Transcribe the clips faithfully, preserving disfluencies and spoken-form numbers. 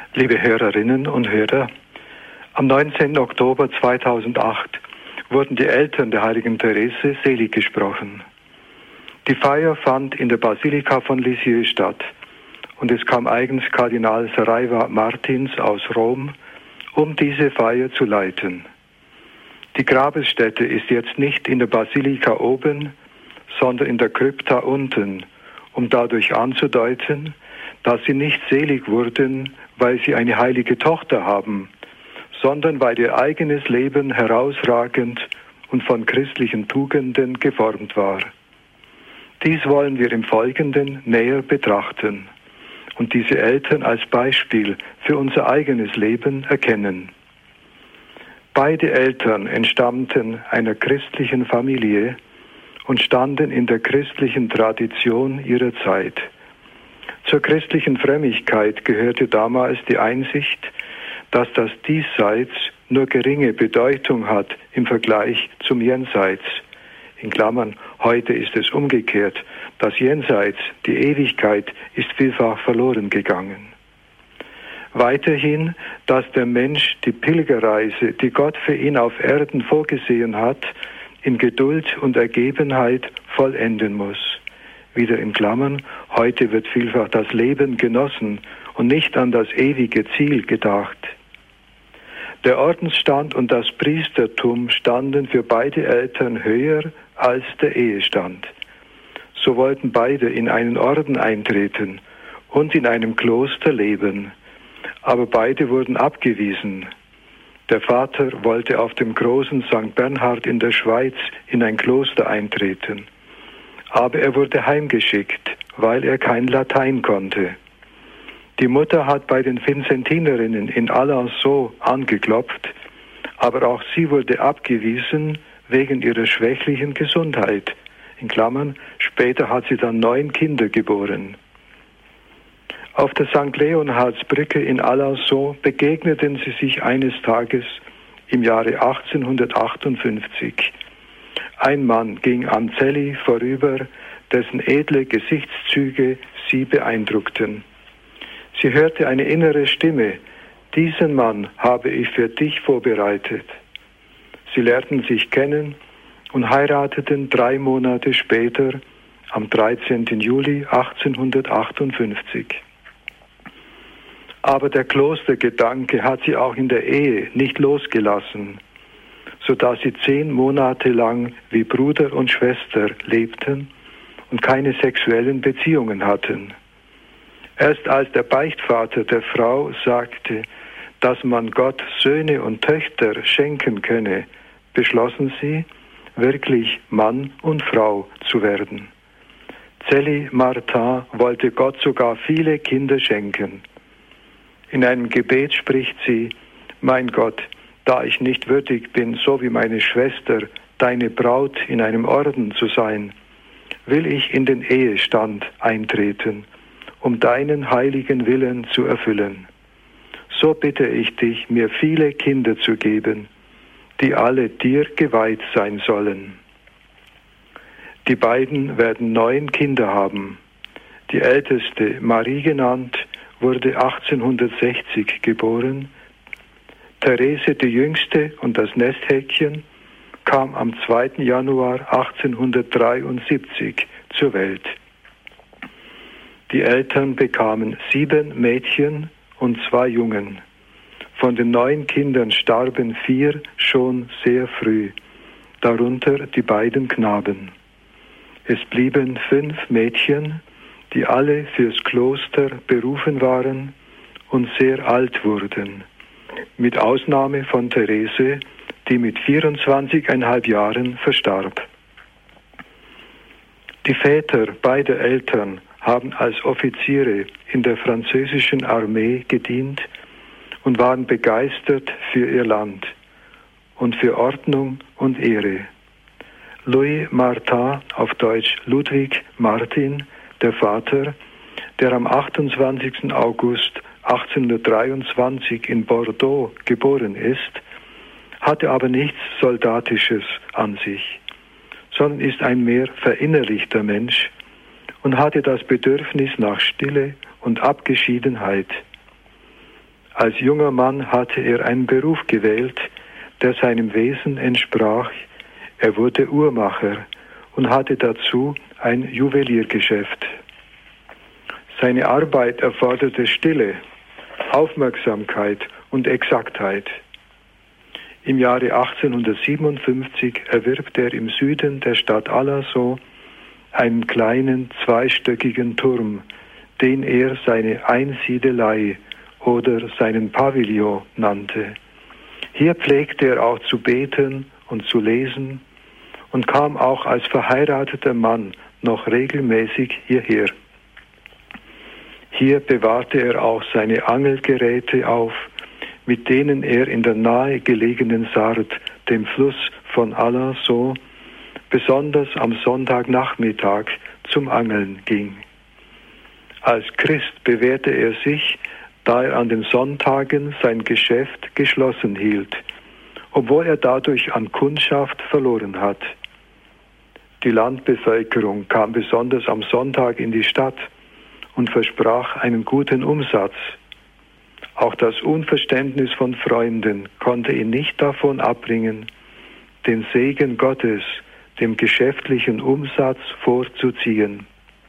Liebe Hörerinnen und Hörer, am neunzehnten Oktober zweitausendacht wurden die Eltern der heiligen Therese selig gesprochen. Die Feier fand in der Basilika von Lisieux statt und es kam eigens Kardinal Saraiva Martins aus Rom, um diese Feier zu leiten. Die Grabesstätte ist jetzt nicht in der Basilika oben, sondern in der Krypta unten, um dadurch anzudeuten, dass sie nicht selig wurden, weil sie eine heilige Tochter haben, sondern weil ihr eigenes Leben herausragend und von christlichen Tugenden geformt war. Dies wollen wir im Folgenden näher betrachten und diese Eltern als Beispiel für unser eigenes Leben erkennen. Beide Eltern entstammten einer christlichen Familie und standen in der christlichen Tradition ihrer Zeit. Zur christlichen Frömmigkeit gehörte damals die Einsicht, dass das Diesseits nur geringe Bedeutung hat im Vergleich zum Jenseits. In Klammern, heute ist es umgekehrt. Das Jenseits, die Ewigkeit, ist vielfach verloren gegangen. Weiterhin, dass der Mensch die Pilgerreise, die Gott für ihn auf Erden vorgesehen hat, in Geduld und Ergebenheit vollenden muss. Wieder in Klammern, heute wird vielfach das Leben genossen und nicht an das ewige Ziel gedacht. Der Ordensstand und das Priestertum standen für beide Eltern höher als der Ehestand. So wollten beide in einen Orden eintreten und in einem Kloster leben. Aber beide wurden abgewiesen. Der Vater wollte auf dem großen Sankt Bernhard in der Schweiz in ein Kloster eintreten. Aber er wurde heimgeschickt, weil er kein Latein konnte. Die Mutter hat bei den Vinzentinerinnen in Alençon angeklopft, aber auch sie wurde abgewiesen wegen ihrer schwächlichen Gesundheit. In Klammern, später hat sie dann neun Kinder geboren. Auf der Sankt Leonhardsbrücke in Alençon begegneten sie sich eines Tages im Jahre achtzehnhundertachtundfünfzig. Ein Mann ging an Celli vorüber, dessen edle Gesichtszüge sie beeindruckten. Sie hörte eine innere Stimme: Diesen Mann habe ich für dich vorbereitet. Sie lernten sich kennen und heirateten drei Monate später, am dreizehnten Juli achtzehnhundertachtundfünfzig. Aber der Klostergedanke hat sie auch in der Ehe nicht losgelassen, sodass sie zehn Monate lang wie Bruder und Schwester lebten und keine sexuellen Beziehungen hatten. Erst als der Beichtvater der Frau sagte, dass man Gott Söhne und Töchter schenken könne, beschlossen sie, wirklich Mann und Frau zu werden. Celli Martin wollte Gott sogar viele Kinder schenken. In einem Gebet spricht sie: Mein Gott, da ich nicht würdig bin, so wie meine Schwester, deine Braut in einem Orden zu sein, will ich in den Ehestand eintreten, um deinen heiligen Willen zu erfüllen. So bitte ich dich, mir viele Kinder zu geben, die alle dir geweiht sein sollen. Die beiden werden neun Kinder haben. Die älteste, Marie genannt, wurde achtzehnhundertsechzig geboren. Therese, die jüngste und das Nesthäkchen, kam am zweiten Januar achtzehnhundertdreiundsiebzig zur Welt. Die Eltern bekamen sieben Mädchen und zwei Jungen. Von den neun Kindern starben vier schon sehr früh, darunter die beiden Knaben. Es blieben fünf Mädchen, die alle fürs Kloster berufen waren und sehr alt wurden, mit Ausnahme von Therese, die mit vierundzwanzigeinhalb Jahren verstarb. Die Väter beider Eltern haben als Offiziere in der französischen Armee gedient und waren begeistert für ihr Land und für Ordnung und Ehre. Louis Martin, auf Deutsch Ludwig Martin, der Vater, der am achtundzwanzigsten August achtzehnhundertdreiundzwanzig in Bordeaux geboren ist, hatte aber nichts Soldatisches an sich, sondern ist ein mehr verinnerlichter Mensch und hatte das Bedürfnis nach Stille und Abgeschiedenheit. Als junger Mann hatte er einen Beruf gewählt, der seinem Wesen entsprach. Er wurde Uhrmacher und hatte dazu ein Juweliergeschäft. Seine Arbeit erforderte Stille, Aufmerksamkeit und Exaktheit. Im Jahre achtzehnhundertsiebenundfünfzig erwirbt er im Süden der Stadt Alassot einen kleinen zweistöckigen Turm, den er seine Einsiedelei oder seinen Pavillon nannte. Hier pflegte er auch zu beten und zu lesen und kam auch als verheirateter Mann noch regelmäßig hierher. Hier bewahrte er auch seine Angelgeräte auf, mit denen er in der nahe gelegenen Sarthe, dem Fluss von Alassot, besonders am Sonntagnachmittag zum Angeln ging. Als Christ bewährte er sich, da er an den Sonntagen sein Geschäft geschlossen hielt, obwohl er dadurch an Kundschaft verloren hat. Die Landbevölkerung kam besonders am Sonntag in die Stadt und versprach einen guten Umsatz. Auch das Unverständnis von Freunden konnte ihn nicht davon abbringen, den Segen Gottes dem geschäftlichen Umsatz vorzuziehen.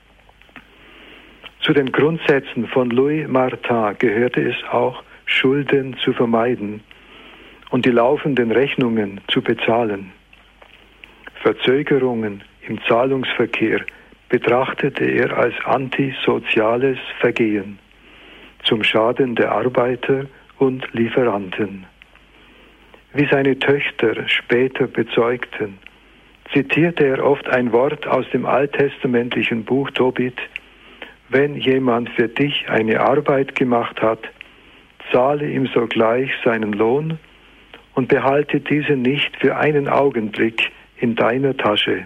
Zu den Grundsätzen von Louis Martin gehörte es auch, Schulden zu vermeiden und die laufenden Rechnungen zu bezahlen. Verzögerungen im Zahlungsverkehr betrachtete er als antisoziales Vergehen zum Schaden der Arbeiter und Lieferanten. Wie seine Töchter später bezeugten, zitierte er oft ein Wort aus dem alttestamentlichen Buch Tobit: Wenn jemand für dich eine Arbeit gemacht hat, zahle ihm sogleich seinen Lohn und behalte diesen nicht für einen Augenblick in deiner Tasche.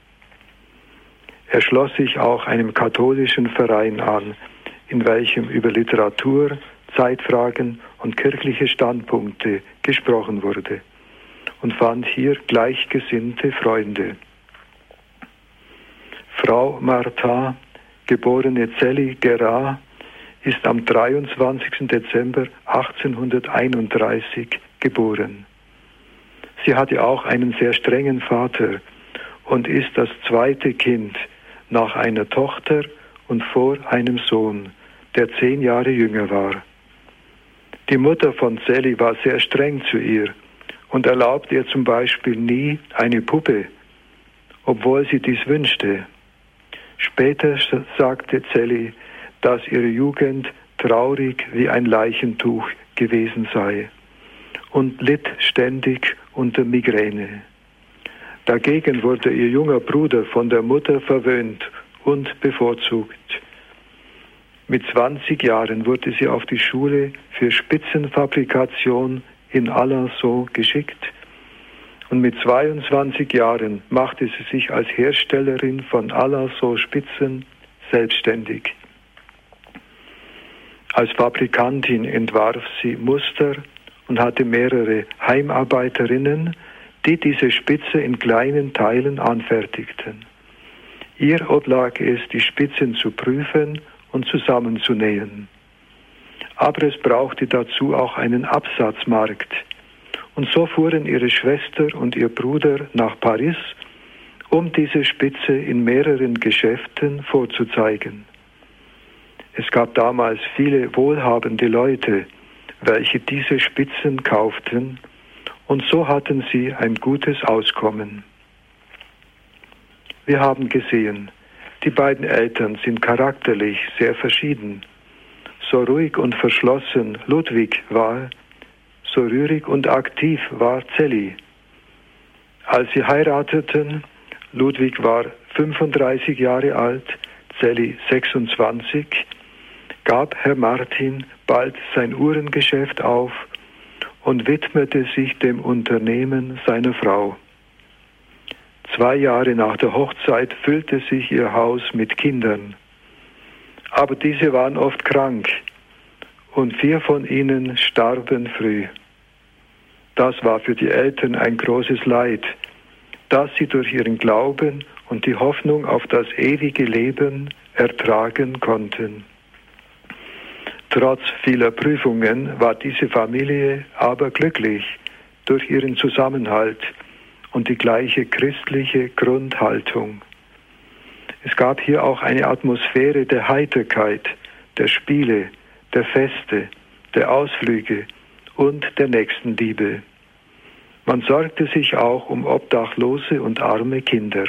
Er schloss sich auch einem katholischen Verein an, in welchem über Literatur, Zeitfragen und kirchliche Standpunkte gesprochen wurde, und fand hier gleichgesinnte Freunde. Frau Martin, geborene Zélie Guérin, ist am dreiundzwanzigsten Dezember achtzehnhunderteinunddreißig geboren. Sie hatte auch einen sehr strengen Vater und ist das zweite Kind nach einer Tochter und vor einem Sohn, der zehn Jahre jünger war. Die Mutter von Zélie war sehr streng zu ihr und erlaubte ihr zum Beispiel nie eine Puppe, obwohl sie dies wünschte. Später sagte Zélie, dass ihre Jugend traurig wie ein Leichentuch gewesen sei und litt ständig unter Migräne. Dagegen wurde ihr junger Bruder von der Mutter verwöhnt und bevorzugt. Mit zwanzig Jahren wurde sie auf die Schule für Spitzenfabrikation in Alassot geschickt und mit zweiundzwanzig Jahren machte sie sich als Herstellerin von Alassot-Spitzen selbstständig. Als Fabrikantin entwarf sie Muster und hatte mehrere Heimarbeiterinnen, die diese Spitze in kleinen Teilen anfertigten. Ihr oblag es, die Spitzen zu prüfen und zusammenzunähen. Aber es brauchte dazu auch einen Absatzmarkt. Und so fuhren ihre Schwester und ihr Bruder nach Paris, um diese Spitze in mehreren Geschäften vorzuzeigen. Es gab damals viele wohlhabende Leute, welche diese Spitzen kauften, und so hatten sie ein gutes Auskommen. Wir haben gesehen, die beiden Eltern sind charakterlich sehr verschieden. So ruhig und verschlossen Ludwig war, so rührig und aktiv war Zélie. Als sie heirateten, Ludwig war fünfunddreißig Jahre alt, Zélie sechsundzwanzig, gab Herr Martin bald sein Uhrengeschäft auf und widmete sich dem Unternehmen seiner Frau. Zwei Jahre nach der Hochzeit füllte sich ihr Haus mit Kindern. Aber diese waren oft krank und vier von ihnen starben früh. Das war für die Eltern ein großes Leid, das sie durch ihren Glauben und die Hoffnung auf das ewige Leben ertragen konnten. Trotz vieler Prüfungen war diese Familie aber glücklich durch ihren Zusammenhalt und die gleiche christliche Grundhaltung. Es gab hier auch eine Atmosphäre der Heiterkeit, der Spiele, der Feste, der Ausflüge und der Nächstenliebe. Man sorgte sich auch um obdachlose und arme Kinder.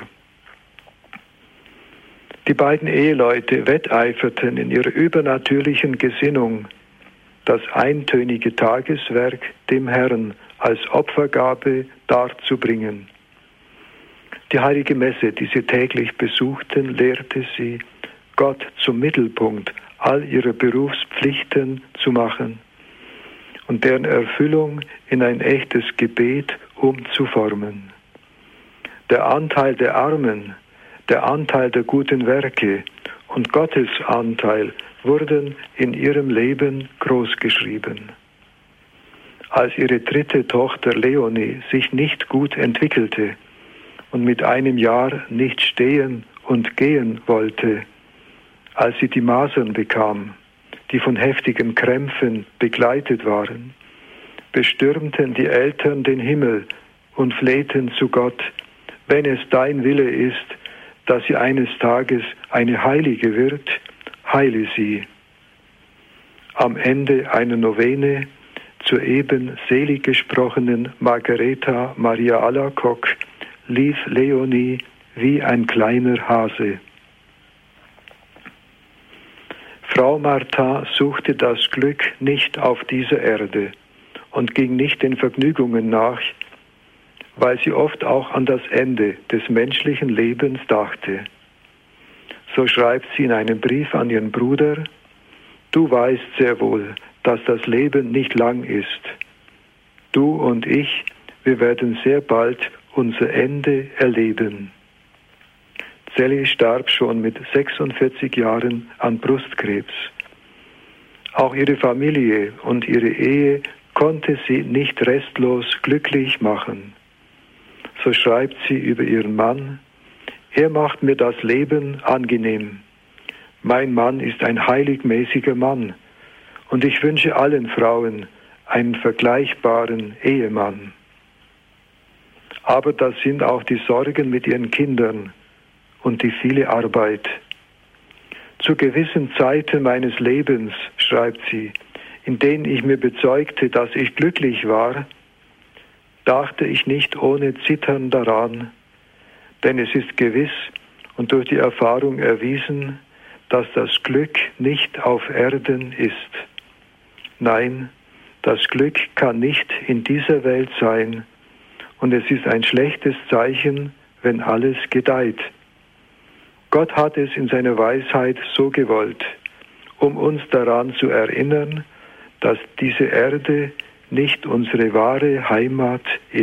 Die beiden Eheleute wetteiferten in ihrer übernatürlichen Gesinnung, das eintönige Tageswerk dem Herrn als Opfergabe darzubringen. Die heilige Messe, die sie täglich besuchten, lehrte sie, Gott zum Mittelpunkt all ihrer Berufspflichten zu machen und deren Erfüllung in ein echtes Gebet umzuformen. Der Anteil der Armen, der Anteil der guten Werke und Gottes Anteil wurden in ihrem Leben großgeschrieben. Als ihre dritte Tochter Leonie sich nicht gut entwickelte und mit einem Jahr nicht stehen und gehen wollte, als sie die Masern bekam, die von heftigen Krämpfen begleitet waren, bestürmten die Eltern den Himmel und flehten zu Gott, wenn es dein Wille ist, dass sie eines Tages eine Heilige wird, heile sie. Am Ende einer Novene zur eben selig gesprochenen Margareta Maria Alacoque lief Leonie wie ein kleiner Hase. Frau Martin suchte das Glück nicht auf dieser Erde und ging nicht den Vergnügungen nach, weil sie oft auch an das Ende des menschlichen Lebens dachte. So schreibt sie in einem Brief an ihren Bruder: Du weißt sehr wohl, dass das Leben nicht lang ist. Du und ich, wir werden sehr bald unser Ende erleben. Sally starb schon mit sechsundvierzig Jahren an Brustkrebs. Auch ihre Familie und ihre Ehe konnte sie nicht restlos glücklich machen. So schreibt sie über ihren Mann: Er macht mir das Leben angenehm. Mein Mann ist ein heiligmäßiger Mann und ich wünsche allen Frauen einen vergleichbaren Ehemann. Aber das sind auch die Sorgen mit ihren Kindern und die viele Arbeit. Zu gewissen Zeiten meines Lebens, schreibt sie, in denen ich mir bezeugte, dass ich glücklich war, dachte ich nicht ohne Zittern daran, denn es ist gewiss und durch die Erfahrung erwiesen, dass das Glück nicht auf Erden ist. Nein, das Glück kann nicht in dieser Welt sein und es ist ein schlechtes Zeichen, wenn alles gedeiht. Gott hat es in seiner Weisheit so gewollt, um uns daran zu erinnern, dass diese Erde nicht unsere wahre Heimat ist.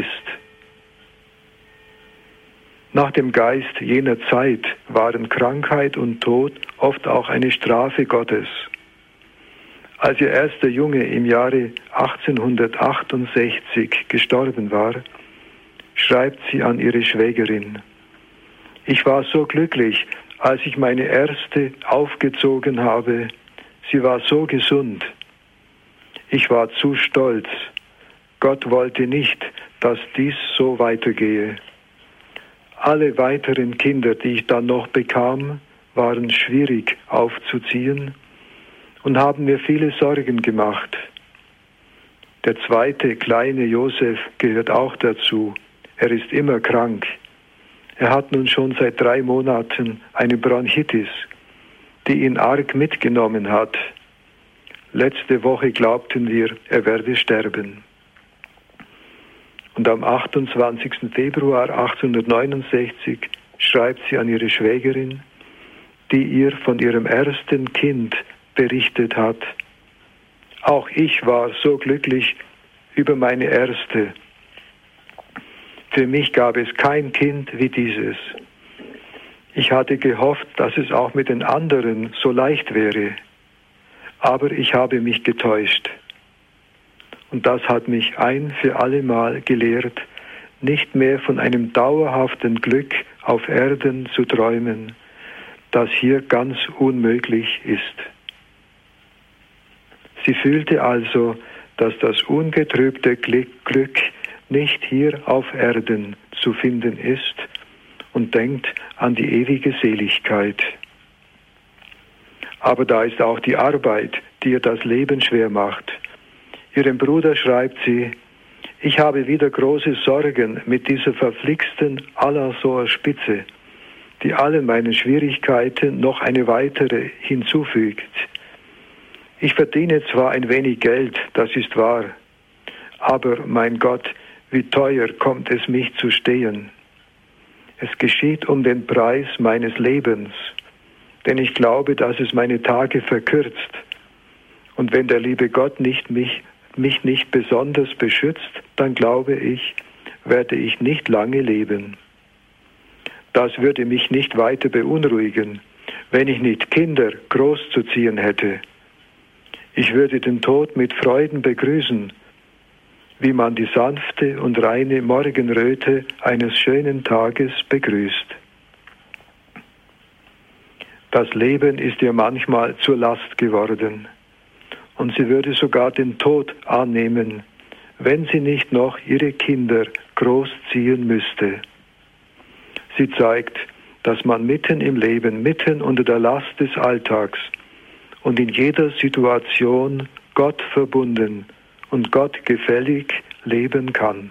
Nach dem Geist jener Zeit waren Krankheit und Tod oft auch eine Strafe Gottes. Als ihr erster Junge im Jahre achtzehnhundertachtundsechzig gestorben war, schreibt sie an ihre Schwägerin: Ich war so glücklich, als ich meine erste aufgezogen habe. Sie war so gesund. Ich war zu stolz. Gott wollte nicht, dass dies so weitergehe. Alle weiteren Kinder, die ich dann noch bekam, waren schwierig aufzuziehen und haben mir viele Sorgen gemacht. Der zweite, kleine Josef, gehört auch dazu. Er ist immer krank. Er hat nun schon seit drei Monaten eine Bronchitis, die ihn arg mitgenommen hat. Letzte Woche glaubten wir, er werde sterben. Und am achtundzwanzigsten Februar achtzehnhundertneunundsechzig schreibt sie an ihre Schwägerin, die ihr von ihrem ersten Kind berichtet hat: Auch ich war so glücklich über meine erste. Für mich gab es kein Kind wie dieses. Ich hatte gehofft, dass es auch mit den anderen so leicht wäre. Aber ich habe mich getäuscht. Und das hat mich ein für allemal gelehrt, nicht mehr von einem dauerhaften Glück auf Erden zu träumen, das hier ganz unmöglich ist. Sie fühlte also, dass das ungetrübte Glück nicht hier auf Erden zu finden ist und denkt an die ewige Seligkeit. Aber da ist auch die Arbeit, die ihr das Leben schwer macht. Ihrem Bruder schreibt sie: Ich habe wieder große Sorgen mit dieser verflixten Alasoer Spitze, die allen meinen Schwierigkeiten noch eine weitere hinzufügt. Ich verdiene zwar ein wenig Geld, das ist wahr, aber mein Gott, wie teuer kommt es mich zu stehen. Es geschieht um den Preis meines Lebens, denn ich glaube, dass es meine Tage verkürzt. Und wenn der liebe Gott nicht mich, mich nicht besonders beschützt, dann glaube ich, werde ich nicht lange leben. Das würde mich nicht weiter beunruhigen, wenn ich nicht Kinder großzuziehen hätte. Ich würde den Tod mit Freuden begrüßen, wie man die sanfte und reine Morgenröte eines schönen Tages begrüßt. Das Leben ist ihr manchmal zur Last geworden, und sie würde sogar den Tod annehmen, wenn sie nicht noch ihre Kinder großziehen müsste. Sie zeigt, dass man mitten im Leben, mitten unter der Last des Alltags und in jeder Situation Gott verbunden und Gott gefällig leben kann.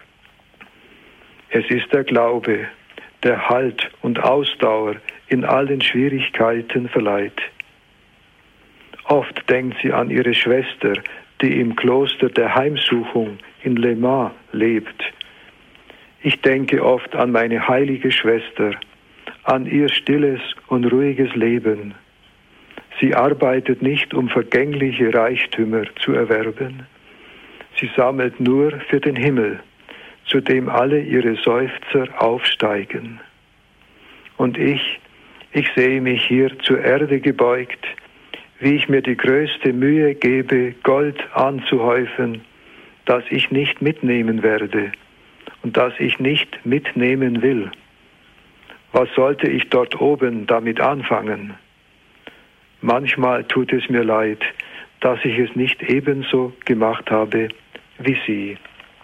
Es ist der Glaube, der Halt und Ausdauer in allen Schwierigkeiten verleiht. Oft denkt sie an ihre Schwester, die im Kloster der Heimsuchung in Le Mans lebt. Ich denke oft an meine heilige Schwester, an ihr stilles und ruhiges Leben. Sie arbeitet nicht, um vergängliche Reichtümer zu erwerben. Sie sammelt nur für den Himmel, zu dem alle ihre Seufzer aufsteigen. Und ich, ich sehe mich hier zur Erde gebeugt, wie ich mir die größte Mühe gebe, Gold anzuhäufen, das ich nicht mitnehmen werde und das ich nicht mitnehmen will. Was sollte ich dort oben damit anfangen? Manchmal tut es mir leid, dass ich es nicht ebenso gemacht habe wie sie.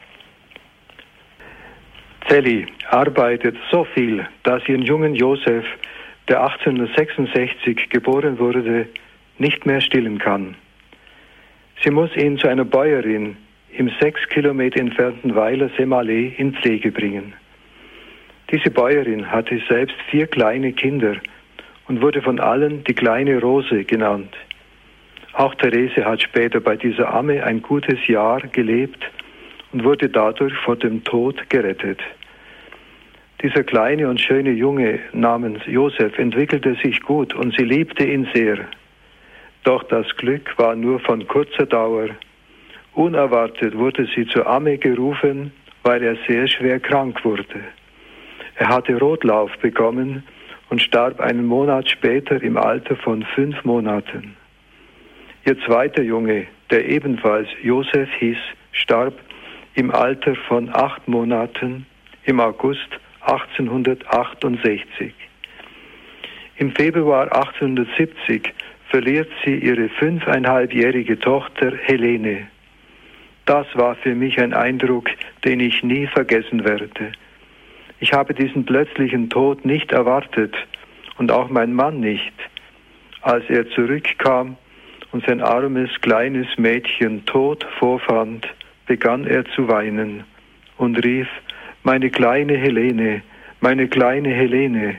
Sally arbeitet so viel, dass sie ihren jungen Josef, der achtzehnhundertsechsundsechzig geboren wurde, nicht mehr stillen kann. Sie muss ihn zu einer Bäuerin im sechs Kilometer entfernten Weiler Semallé in Pflege bringen. Diese Bäuerin hatte selbst vier kleine Kinder und wurde von allen die kleine Rose genannt. Auch Therese hat später bei dieser Amme ein gutes Jahr gelebt und wurde dadurch vor dem Tod gerettet. Dieser kleine und schöne Junge namens Josef entwickelte sich gut und sie liebte ihn sehr. Doch das Glück war nur von kurzer Dauer. Unerwartet wurde sie zur Amme gerufen, weil er sehr schwer krank wurde. Er hatte Rotlauf bekommen und starb einen Monat später im Alter von fünf Monaten. Ihr zweiter Junge, der ebenfalls Josef hieß, starb im Alter von acht Monaten im August achtzehnhundertachtundsechzig. Im Februar achtzehnhundertsiebzig verliert sie ihre fünfeinhalbjährige Tochter Helene. Das war für mich ein Eindruck, den ich nie vergessen werde. Ich habe diesen plötzlichen Tod nicht erwartet und auch mein Mann nicht. Als er zurückkam und sein armes, kleines Mädchen tot vorfand, begann er zu weinen und rief: Meine kleine Helene, meine kleine Helene.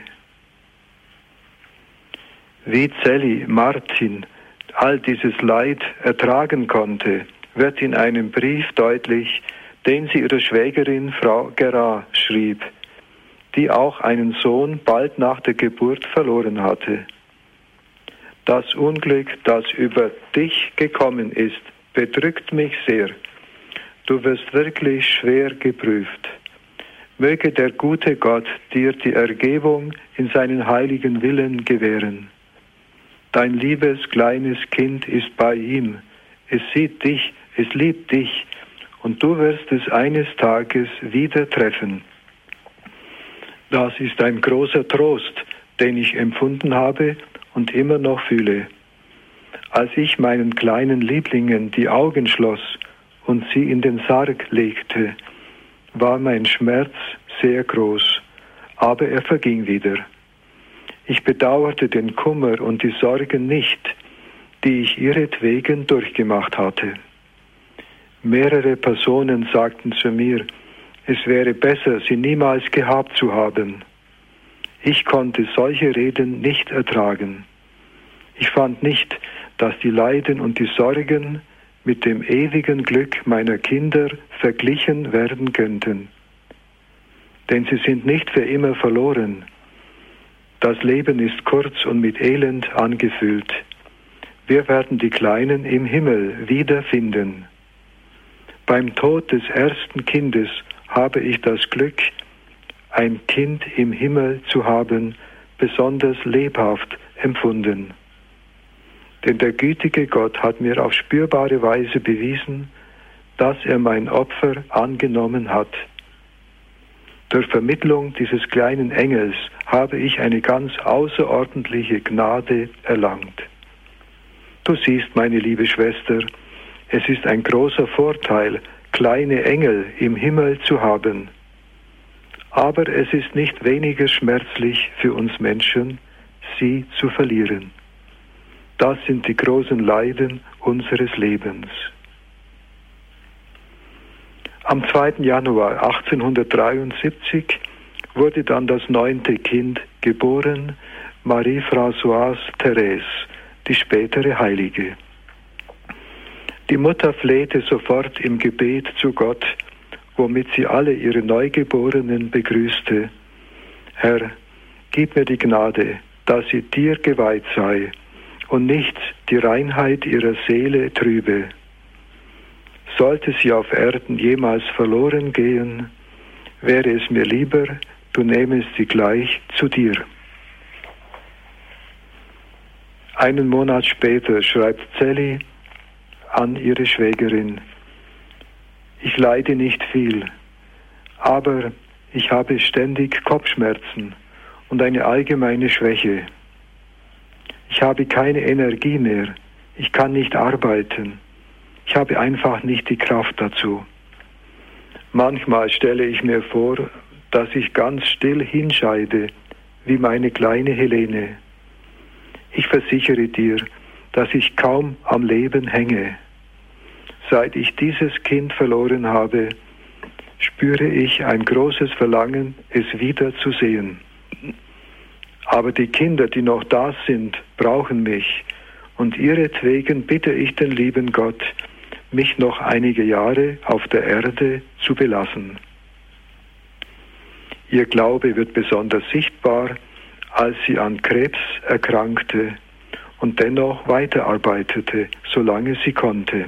Wie Sally Martin all dieses Leid ertragen konnte, wird in einem Brief deutlich, den sie ihrer Schwägerin Frau Gerard schrieb, die auch einen Sohn bald nach der Geburt verloren hatte. Das Unglück, das über dich gekommen ist, bedrückt mich sehr. Du wirst wirklich schwer geprüft. Möge der gute Gott dir die Ergebung in seinen heiligen Willen gewähren. Dein liebes kleines Kind ist bei ihm. Es sieht dich, es liebt dich und du wirst es eines Tages wieder treffen. Das ist ein großer Trost, den ich empfunden habe und immer noch fühle. Als ich meinen kleinen Lieblingen die Augen schloss und sie in den Sarg legte, war mein Schmerz sehr groß, aber er verging wieder. Ich bedauerte den Kummer und die Sorgen nicht, die ich ihretwegen durchgemacht hatte. Mehrere Personen sagten zu mir, es wäre besser, sie niemals gehabt zu haben. Ich konnte solche Reden nicht ertragen. Ich fand nicht, dass die Leiden und die Sorgen mit dem ewigen Glück meiner Kinder verglichen werden könnten. Denn sie sind nicht für immer verloren. Das Leben ist kurz und mit Elend angefüllt. Wir werden die Kleinen im Himmel wiederfinden. Beim Tod des ersten Kindes habe ich das Glück, ein Kind im Himmel zu haben, besonders lebhaft empfunden. Denn der gütige Gott hat mir auf spürbare Weise bewiesen, dass er mein Opfer angenommen hat. Durch Vermittlung dieses kleinen Engels habe ich eine ganz außerordentliche Gnade erlangt. Du siehst, meine liebe Schwester, es ist ein großer Vorteil, kleine Engel im Himmel zu haben. Aber es ist nicht weniger schmerzlich für uns Menschen, sie zu verlieren. Das sind die großen Leiden unseres Lebens. Am zweiten Januar achtzehnhundertdreiundsiebzig wurde dann das neunte Kind geboren, Marie-Françoise Thérèse, die spätere Heilige. Die Mutter flehte sofort im Gebet zu Gott, womit sie alle ihre Neugeborenen begrüßte. Herr, gib mir die Gnade, dass sie dir geweiht sei und nicht die Reinheit ihrer Seele trübe. Sollte sie auf Erden jemals verloren gehen, wäre es mir lieber, du nähmest sie gleich zu dir. Einen Monat später schreibt Sally an ihre Schwägerin: Ich leide nicht viel, aber ich habe ständig Kopfschmerzen und eine allgemeine Schwäche. Ich habe keine Energie mehr, ich kann nicht arbeiten, ich habe einfach nicht die Kraft dazu. Manchmal stelle ich mir vor, dass ich ganz still hinscheide, wie meine kleine Helene. Ich versichere dir, dass ich kaum am Leben hänge. Seit ich dieses Kind verloren habe, spüre ich ein großes Verlangen, es wieder zu sehen. Aber die Kinder, die noch da sind, brauchen mich, und ihretwegen bitte ich den lieben Gott, mich noch einige Jahre auf der Erde zu belassen. Ihr Glaube wird besonders sichtbar, als sie an Krebs erkrankte und dennoch weiterarbeitete, solange sie konnte.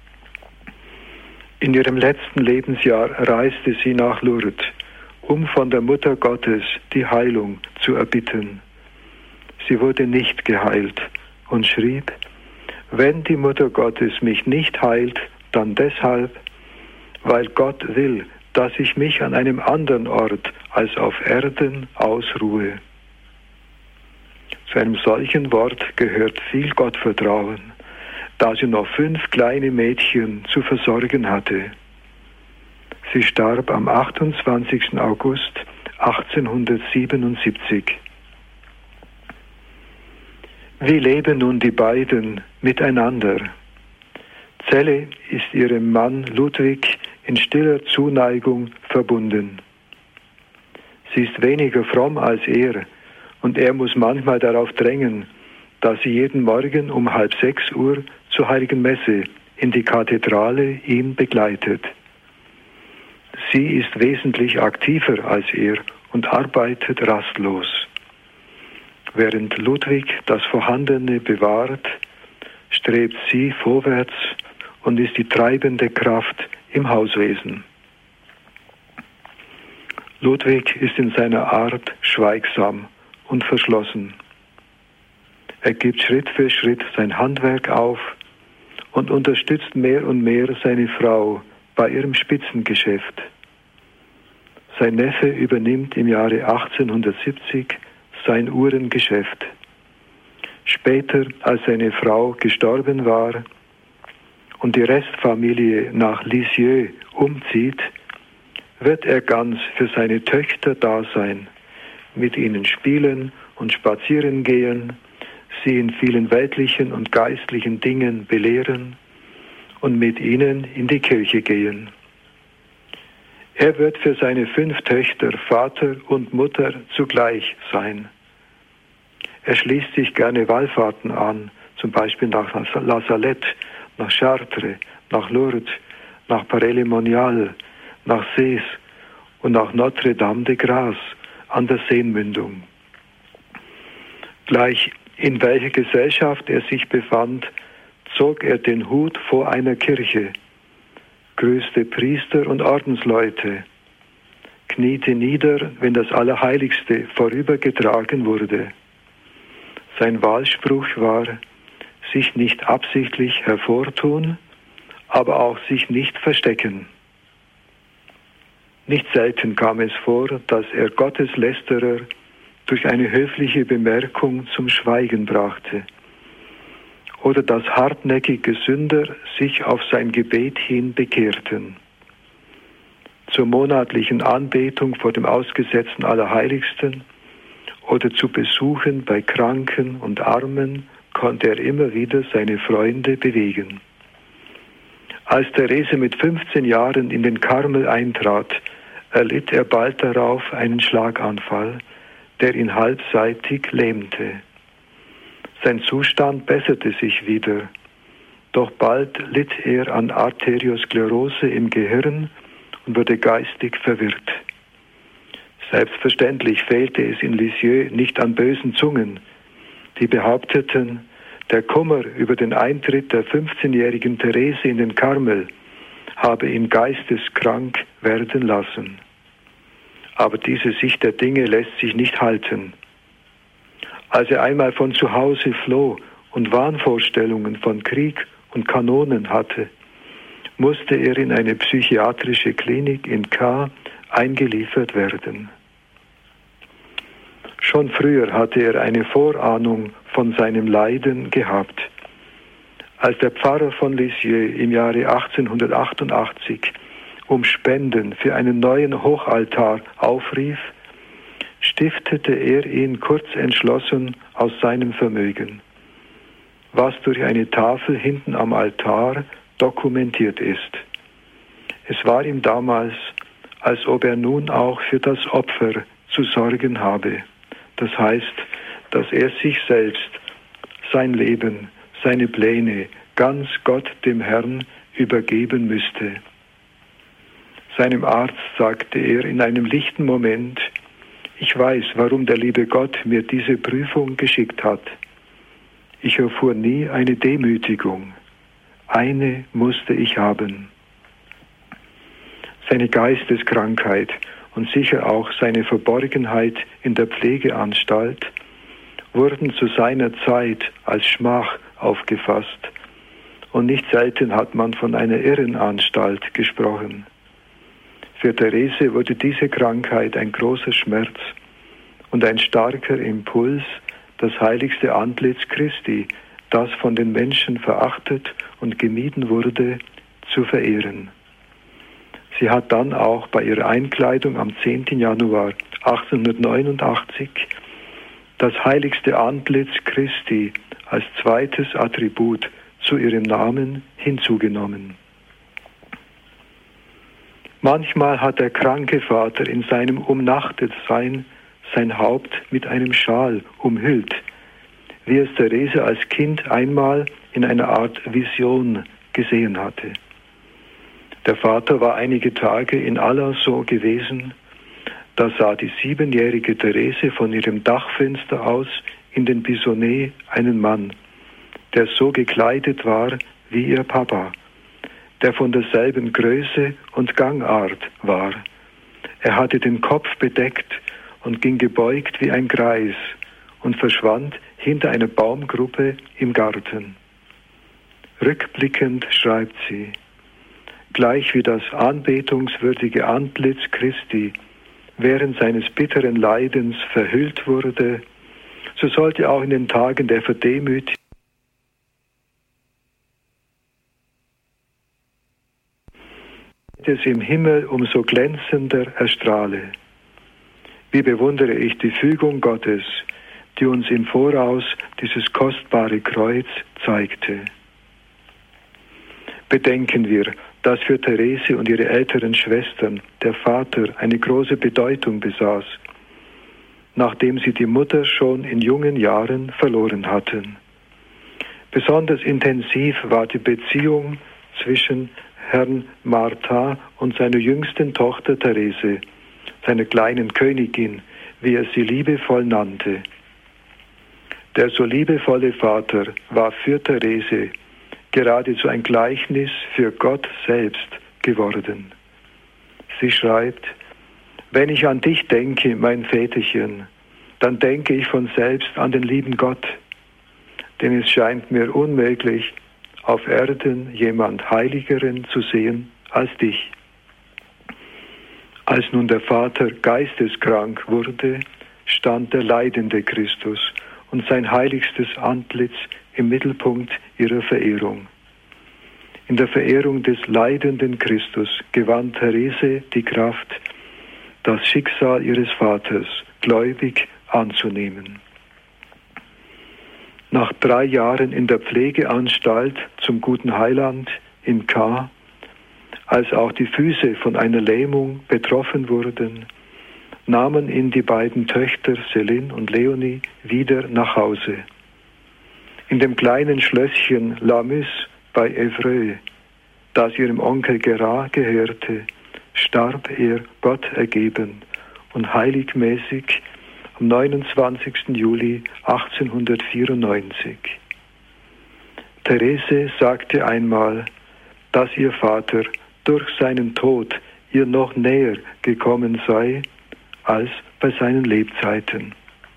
In ihrem letzten Lebensjahr reiste sie nach Lourdes, um von der Mutter Gottes die Heilung zu erbitten. Sie wurde nicht geheilt und schrieb: Wenn die Mutter Gottes mich nicht heilt, dann deshalb, weil Gott will, dass ich mich an einem anderen Ort als auf Erden ausruhe. Zu einem solchen Wort gehört viel Gottvertrauen, da sie noch fünf kleine Mädchen zu versorgen hatte. Sie starb am achtundzwanzigsten August achtzehnhundertsiebenundsiebzig. Wie leben nun die beiden miteinander? Zelle ist ihrem Mann Ludwig in stiller Zuneigung verbunden. Sie ist weniger fromm als er, und er muss manchmal darauf drängen, dass sie jeden Morgen um halb sechs Uhr zur Heiligen Messe in die Kathedrale ihn begleitet. Sie ist wesentlich aktiver als er und arbeitet rastlos. Während Ludwig das Vorhandene bewahrt, strebt sie vorwärts und ist die treibende Kraft im Hauswesen. Ludwig ist in seiner Art schweigsam und verschlossen. Er gibt Schritt für Schritt sein Handwerk auf und unterstützt mehr und mehr seine Frau bei ihrem Spitzengeschäft. Sein Neffe übernimmt im Jahre achtzehnhundertsiebzig sein Uhrengeschäft. Später, als seine Frau gestorben war und die Restfamilie nach Lisieux umzieht, wird er ganz für seine Töchter da sein, mit ihnen spielen und spazieren gehen, sie in vielen weltlichen und geistlichen Dingen belehren und mit ihnen in die Kirche gehen. Er wird für seine fünf Töchter Vater und Mutter zugleich sein. Er schließt sich gerne Wallfahrten an, zum Beispiel nach La Salette, nach Chartres, nach Lourdes, nach Paray-le-Monial, nach Sées und nach Notre-Dame de Grâce an der Seenmündung. Gleich in welcher Gesellschaft er sich befand, zog er den Hut vor einer Kirche, grüßte Priester und Ordensleute, kniete nieder, wenn das Allerheiligste vorübergetragen wurde. Sein Wahlspruch war, sich nicht absichtlich hervortun, aber auch sich nicht verstecken. Nicht selten kam es vor, dass er Gotteslästerer durch eine höfliche Bemerkung zum Schweigen brachte oder dass hartnäckige Sünder sich auf sein Gebet hin bekehrten. Zur monatlichen Anbetung vor dem ausgesetzten Allerheiligsten oder zu Besuchen bei Kranken und Armen konnte er immer wieder seine Freunde bewegen. Als Therese mit fünfzehn Jahren in den Karmel eintrat, erlitt er bald darauf einen Schlaganfall, der ihn halbseitig lähmte. Sein Zustand besserte sich wieder, doch bald litt er an Arteriosklerose im Gehirn und wurde geistig verwirrt. Selbstverständlich fehlte es in Lisieux nicht an bösen Zungen, die behaupteten, der Kummer über den Eintritt der fünfzehnjährigen Therese in den Karmel habe ihn geisteskrank werden lassen. Aber diese Sicht der Dinge lässt sich nicht halten. Als er einmal von zu Hause floh und Wahnvorstellungen von Krieg und Kanonen hatte, musste er in eine psychiatrische Klinik in Caen eingeliefert werden. Schon früher hatte er eine Vorahnung von seinem Leiden gehabt. Als der Pfarrer von Lisieux im Jahre achtzehnhundertachtundachtzig um Spenden für einen neuen Hochaltar aufrief, stiftete er ihn kurz entschlossen aus seinem Vermögen, was durch eine Tafel hinten am Altar dokumentiert ist. Es war ihm damals, als ob er nun auch für das Opfer zu sorgen habe. Das heißt, dass er sich selbst, sein Leben, seine Pläne ganz Gott dem Herrn übergeben müsste. Seinem Arzt sagte er in einem lichten Moment, ich weiß, warum der liebe Gott mir diese Prüfung geschickt hat. Ich erfuhr nie eine Demütigung. Eine musste ich haben. Seine Geisteskrankheit und sicher auch seine Verborgenheit in der Pflegeanstalt wurden zu seiner Zeit als Schmach aufgefasst und nicht selten hat man von einer Irrenanstalt gesprochen. Für Therese wurde diese Krankheit ein großer Schmerz und ein starker Impuls, das heiligste Antlitz Christi, das von den Menschen verachtet und gemieden wurde, zu verehren. Sie hat dann auch bei ihrer Einkleidung am zehnten Januar achtzehnhundertneunundachtzig das heiligste Antlitz Christi als zweites Attribut zu ihrem Namen hinzugenommen. Manchmal hat der kranke Vater in seinem Umnachtetsein sein Haupt mit einem Schal umhüllt, wie es Therese als Kind einmal in einer Art Vision gesehen hatte. Der Vater war einige Tage in Alençon gewesen, da sah die siebenjährige Therese von ihrem Dachfenster aus in den Bisonnet einen Mann, der so gekleidet war wie ihr Papa, der von derselben Größe und Gangart war. Er hatte den Kopf bedeckt und ging gebeugt wie ein Greis und verschwand hinter einer Baumgruppe im Garten. Rückblickend schreibt sie, gleich wie das anbetungswürdige Antlitz Christi während seines bitteren Leidens verhüllt wurde, so sollte auch in den Tagen der Verdemütigung es im Himmel umso glänzender erstrahle. Wie bewundere ich die Fügung Gottes, die uns im Voraus dieses kostbare Kreuz zeigte. Bedenken wir, dass für Therese und ihre älteren Schwestern der Vater eine große Bedeutung besaß, nachdem sie die Mutter schon in jungen Jahren verloren hatten. Besonders intensiv war die Beziehung zwischen Herrn Martha und seiner jüngsten Tochter Therese, seiner kleinen Königin, wie er sie liebevoll nannte. Der so liebevolle Vater war für Therese geradezu ein Gleichnis für Gott selbst geworden. Sie schreibt: Wenn ich an dich denke, mein Väterchen, dann denke ich von selbst an den lieben Gott, denn es scheint mir unmöglich, auf Erden jemand Heiligeren zu sehen als dich. Als nun der Vater geisteskrank wurde, stand der leidende Christus und sein heiligstes Antlitz im Mittelpunkt ihrer Verehrung. In der Verehrung des leidenden Christus gewann Therese die Kraft, das Schicksal ihres Vaters gläubig anzunehmen. Nach drei Jahren in der Pflegeanstalt zum Guten Heiland in K., als auch die Füße von einer Lähmung betroffen wurden, nahmen ihn die beiden Töchter Céline und Leonie wieder nach Hause. In dem kleinen Schlösschen La Mus bei Évreux, das ihrem Onkel Gerard gehörte, starb er Gott ergeben und heiligmäßig am neunundzwanzigsten Juli achtzehnhundertvierundneunzig. Therese sagte einmal, dass ihr Vater durch seinen Tod ihr noch näher gekommen sei als bei seinen Lebzeiten.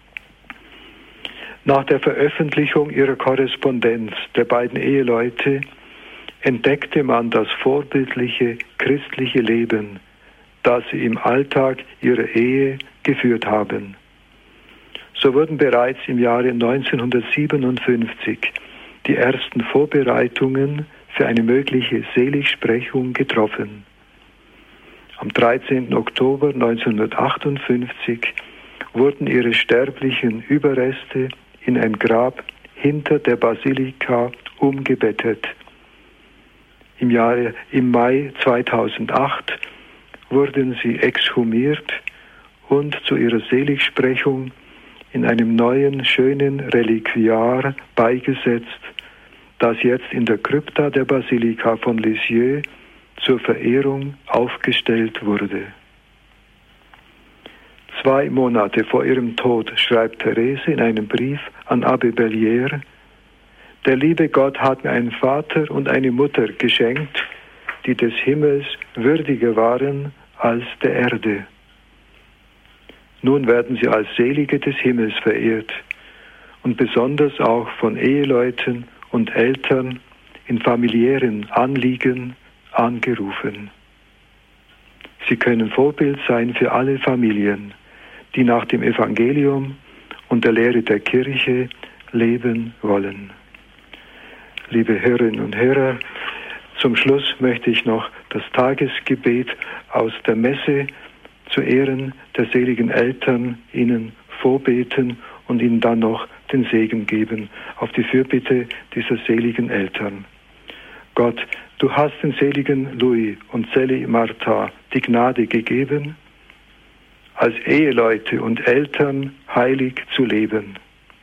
Nach der Veröffentlichung ihrer Korrespondenz der beiden Eheleute entdeckte man das vorbildliche christliche Leben, das sie im Alltag ihrer Ehe geführt haben. So wurden bereits im Jahre neunzehnhundertsiebenundfünfzig die ersten Vorbereitungen für eine mögliche Seligsprechung getroffen. Am dreizehnten Oktober neunzehnhundertachtundfünfzig wurden ihre sterblichen Überreste in ein Grab hinter der Basilika umgebettet. Im Jahre, im Mai zweitausendacht wurden sie exhumiert und zu ihrer Seligsprechung in einem neuen, schönen Reliquiar beigesetzt, das jetzt in der Krypta der Basilika von Lisieux zur Verehrung aufgestellt wurde. Zwei Monate vor ihrem Tod schreibt Therese in einem Brief an Abbé Bellière: Der liebe Gott hat mir einen Vater und eine Mutter geschenkt, die des Himmels würdiger waren als der Erde. Nun werden sie als Selige des Himmels verehrt und besonders auch von Eheleuten und Eltern in familiären Anliegen angerufen. Sie können Vorbild sein für alle Familien, die nach dem Evangelium und der Lehre der Kirche leben wollen. Liebe Hörerinnen und Hörer, zum Schluss möchte ich noch das Tagesgebet aus der Messe zu Ehren der seligen Eltern Ihnen vorbeten und Ihnen dann noch den Segen geben auf die Fürbitte dieser seligen Eltern. Gott, du hast den seligen Louis und Célie Martha die Gnade gegeben, als Eheleute und Eltern heilig zu leben.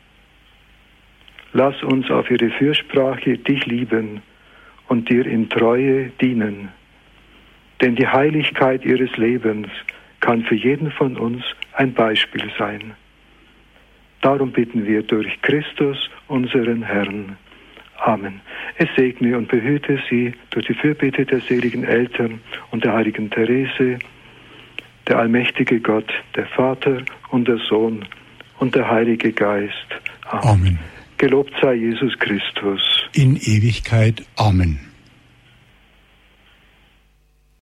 Lass uns auf ihre Fürsprache dich lieben und dir in Treue dienen. Denn die Heiligkeit ihres Lebens kann für jeden von uns ein Beispiel sein. Darum bitten wir durch Christus, unseren Herrn. Amen. Es segne und behüte sie durch die Fürbitte der seligen Eltern und der heiligen Therese, der allmächtige Gott, der Vater und der Sohn und der Heilige Geist. Amen. Amen. Gelobt sei Jesus Christus. In Ewigkeit. Amen.